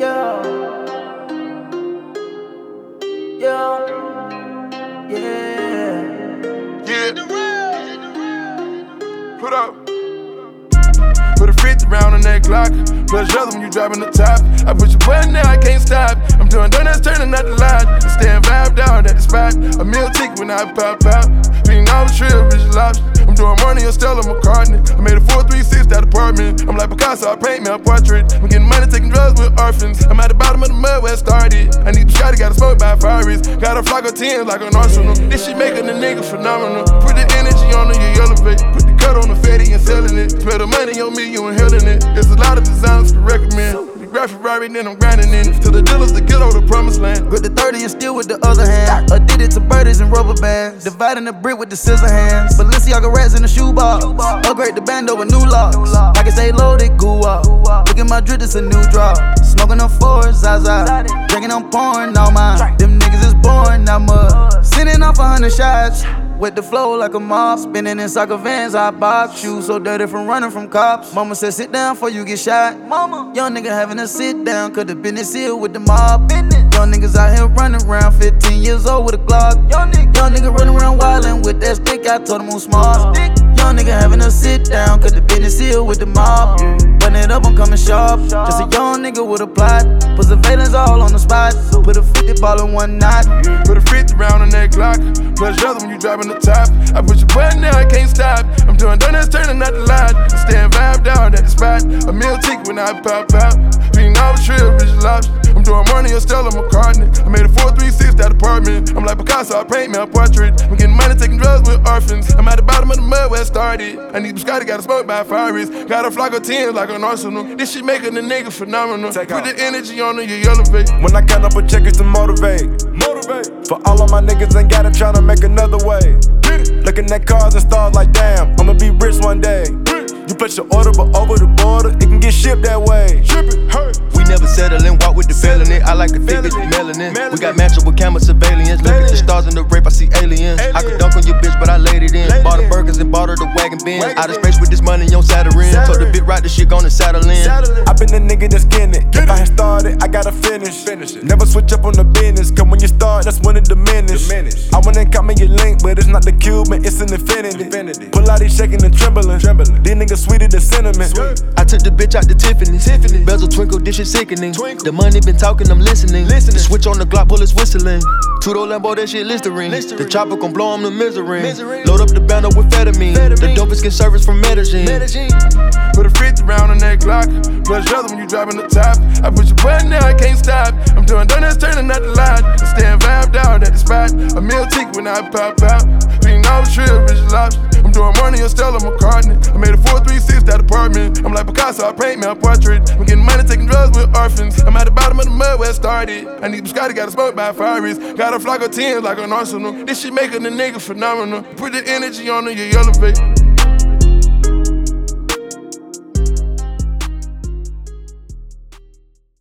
Yeah, yeah, yeah. Put up. Put a 50 round on that Glock. Plus other when you driving the top. I push a button now, I can't stop. I'm doing donuts, turning out the lot. I stand vibe down at the spot. A meal ticket when I pop out. Being all the trip, rich lobster. I'm doing money on Stella McCartney. I made a 436 that apartment. I'm like Picasso, I paint me a portrait. I'm getting money, taking drugs with orphans. I'm at the bottom of the mud where it started. I need the shot, gotta smoke by Ferraris. Got a flock of 10s like an arsenal. This shit making the nigga phenomenal. Put the energy on you elevate. Put the cut on the fatty and selling it. Spend the money on me, you inhaling it. There's a lot of designers to recommend. The graphic right, then I'm grinding in. To the dealers to get over the promised land. With the 30 and still with the other hand. Addicted to birdies and rubber bands. Dividing the brick with the scissor hands. Balenciaga rats in the shoebox. Upgrade the band over new locks. I can say loaded, goo up. Look at my drip, it's a new drop. Smoking on fours, Zaza. Drinking on porn, all mine. Them niggas is born, not mud. Sitting off 100 shots. With the flow like a mob, spinning in soccer vans, I box. Shoes so dirty from running from cops. Mama said sit down before you get shot. Mama, young nigga having to sit down, cause the business here with the mob. Young niggas out here running around, 15 years old with a Glock. Young nigga running around wildin' with that stick, I told him who's smart. Young nigga having to sit down, cause the business here with the mob. Button it up, I'm coming sharp. Just a young nigga with a plot. Put surveillance all on the spot. Put a 50 ball in one knot. Put a 50 round on that Glock. Plus other when you driving the top. I push a button now, I can't stop. I'm doing donuts, turning out the lot. I stand vibe down at the spot. A meal ticket when I pop out. Being all the trip, rich lobster. I'm doing money on Stella McCartney. I made a 436 that apartment. I'm like Picasso, I paint me a portrait. I'm getting money, taking drugs with orphans. I'm at the bottom of the mud where it started. I need Biscotti, gotta smoke by Ferraris. Got a flock of 10s like an arsenal. This shit making the nigga phenomenal. Put the energy on you, you elevate. When I count up a check, it's to motivate. For all of my niggas ain't got it, tryna make another way. Looking at cars and stars like damn, I'ma be rich one day. You place your order, but over the border, it can get shipped that way. We never settle and walk with the felony. I like the thick bitch with melanin. We got matchup with camera surveillance. Look at the stars in the rape, I see aliens. I could dunk on your bitch, but I laid it in. Bought her burgers and bought her the wagon bin. Out of space with this money on Saturn. Told the bit right, the shit gonna saddle in. I been the nigga that's getting it. If I had started, I gotta finish it. Never switch up on the business, cause when you start, that's when it diminish. I wanna call me your link, but it's not the Cuban, it's an infinity. Pull out, he shaking and trembling. These niggas sweeter than cinnamon. I took the bitch out to Tiffany's. Bezel twinkle, this shit sickening. The money been talking, I'm listening. The switch on the Glock, bullets whistling. Two-door Lambo, that shit Listerine. The chopper gon' blow him to misery. Load up the bando with Fetamine. The dopest get service from Medellin. Put a 50 round on that Glock. Plus other when you driving the top. I push a button now, I can't stop. I'm doing donuts, turning out the lot. I stand vibe down at the spot. A meal ticket when I pop out. Being all the trip, rich lobster. I'm doing money on Stella McCartney. I made a 436 that apartment. I'm like Picasso, I paint me a portrait. I'm getting money, taking drugs with orphans. I'm at the bottom of the mud where it started. I need Biscotti, gotta smoke by Ferraris. Got a flock of 10s like an arsenal. This shit making the nigga phenomenal. Put the energy on you, you elevate.